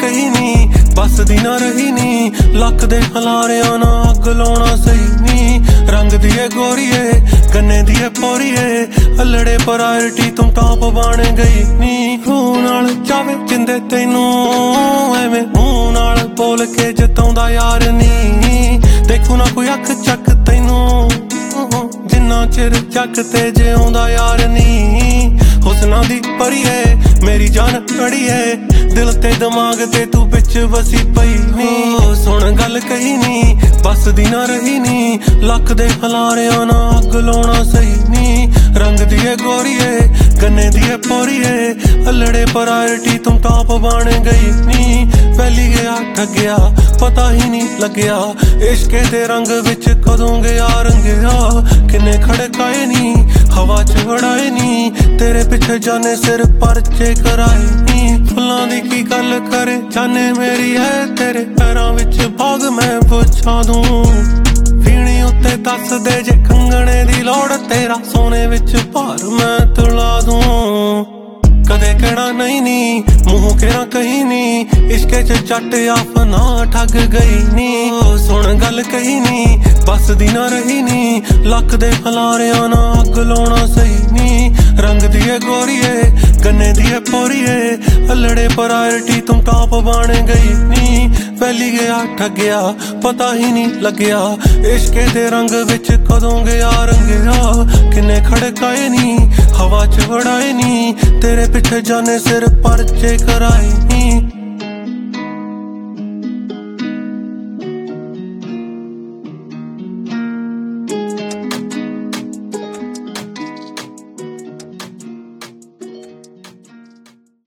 ਕਹੀ ਨੀ ਬਸਦੀ ਨਾ ਰਹੀ ਨੀ ਲੱਕ ਦੇ ਖਲਾਰਿਆਂ ਨਾ ਅੱਗ ਲਾਉਣਾ ਸਹੀ ਨੀ ਰੰਗ ਦੀ ਏ ਗੋਰੀਏ ਗੰਨੇ ਦੀ ਏ ਪੋਰੀਏ ਅਲੜੇ ਪ੍ਰਾਇਰਟੀ ਤੂੰ ਟਾਪ ਬਣ ਗਈ ਨੀ ਮੂੰਹ ਨਾਲ ਚਾਵੇ ਜਿੰਦੇ ਤੈਨੂੰ ਐਵੇਂ ਮੂੰਹ ਨਾਲ ਬੋਲ ਕੇ ਜਤਾਉਂਦਾ ਯਾਰ ਨੀ ਦੇਖੂ ਨਾ ਕੋਈ ਅੱਖ ਚੱਕ ਤੈਨੂੰ ਜਿੰਨਾ ਚਿਰ ਜੱਗ ਤੇ ਜਿਉਂਦਾ ਯਾਰ ਨੀ ਹੁਸਨਾਂ ਦੀ ਪਰੀਏ ਮੇਰੀ ਜਾਨ ਅੜੀਏ ਦਿਲ ਤੇ ਦਿਮਾਗ ਤੇ ਤੂੰ ਵਿੱਚ ਵਸੀ ਪਈ ਨੀ ਸੁਣ ਗੱਲ ਕਹੀ ਨੀ ਬਸਦੀ ਨਾ ਰਹੀ ਨੀ ਲੱਕ ਦੇ ਖਲਾਰਿਆਂ ਨਾ ਅੱਗ ਲਾਉਣਾ ਸਹੀ ਨੀ ਰੰਗ ਦੀ ਏ ਗੋਰੀਏ ਗੰਨੇ ਦੀ ਏ ਪੋਰੀਏ ਅਲੜੇ ਪ੍ਰਾਇਰਟੀ ਤੂੰ ਟਾਪ ਬਣ ਗਈ ਨੀ ਪਹਿਲੀ ਗਿਆ ਠੱਗਿਆ ਪਤਾ ਹੀ ਨਹੀਂ ਲੱਗਿਆ ਇਸ਼ਕੇ ਦੇ ਰੰਗ ਵਿੱਚ ਕਦੋਂ ਗਿਆ ਰੰਗਿਆ ਕਿੰਨੇ ਖੜਕਾਏ ਨੀ ਹਵਾ ਚ ਉਡਾਏ ਨੀ ਤੇਰੇ ਪਿੱਛੇ ਜਾਨੇ ਸਿਰ ਪਰਚੇ ਕਰਾਏ ਨੀ ਫੁੱਲਾਂ ਦੀ ਕੀ ਗੱਲ ਕਰੇ ਜਾਨੇ ਮੇਰੀ ਹੈ ਤੇਰੇ ਪੈਰਾਂ ਵਿੱਚ ਭਾਗ ਮੈਂ ਪੁੱਛਾਂ ਦੂੰ ਵੀਣੀ ਉੱਤੇ ਦੱਸ ਦੇ ਜੇ ਕੰਗਣੇ ਦੀ ਲੋੜ ਤੇਰਾ ਸੋਨੇ ਵਿੱਚ ਭਾਰ ਮੈਂ ਤੁਲਾ ਦੂੰ ਕਦੇ ਕਹਿਣਾ ਨਹੀਂ ਨੀ ਮੂੰਹ ਕਿਹੜਾ ਕਹੀ ਨੀ ਇਸ਼ਕੇ ਚ ਜੱਟ ਆਫਨਾ ਠੱਗ ਗਈ ਨੀ ਸੁਣ ਗੱਲ ਕਹੀ ਨੀ ਬਸਦੀ ਨਾ ਰਹੀ ਨੀ ਲੱਕ ਦੇ ਖਲਾਰਿਆਂ ਨਾ ਅੱਗ ਲਾਉਣਾ ਸਹੀ ਨੀ ਰੰਗ ਦੀ ਏ ਗੋਰੀਏ ਗੰਨੇ ਦੀ ਏ ਪੋਰੀਏ ਅਲੜੇ ਪ੍ਰਾਇਰਟੀ ਤੂੰ ਟਾਪ ਬਣ ਗਈ ਨੀ ਪਹਿਲੀ ਗਿਆ ਠੱਗਿਆ ਪਤਾ ਹੀ ਨਹੀਂ ਲੱਗਿਆ ਇਸ਼ਕੇ ਦੇ ਰੰਗ ਵਿੱਚ ਕਦੋਂ ਗਿਆ ਰੰਗਿਆ ਕਿੰਨੇ ਖੜਕਾਏ ਨੀ ਹਵਾ ਚ ਉਡਾਏ ਨੀ ਤੇਰੇ ਪਿੱਛੇ ਜਾਨੇ ਸਿਰ ਪਰਚੇ ਕਰਾਏ ਨੀ